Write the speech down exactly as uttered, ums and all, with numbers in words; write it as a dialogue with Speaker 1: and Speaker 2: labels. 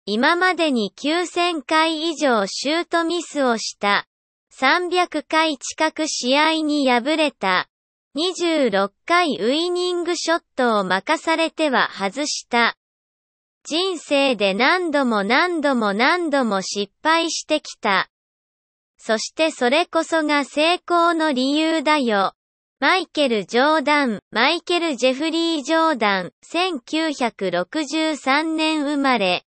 Speaker 1: 今までにきゅうせんかい以上シュートミスをした。さんびゃっかい近く試合に敗れた。にじゅうろっかいウイニングショットを任されては外した。人生で何度も何度も何度も失敗してきた。そしてそれこそが成功の理由だよ。マイケル・ジョーダン、マイケル・ジェフリー・ジョーダン、せんきゅうひゃくろくじゅうさんねん生まれ。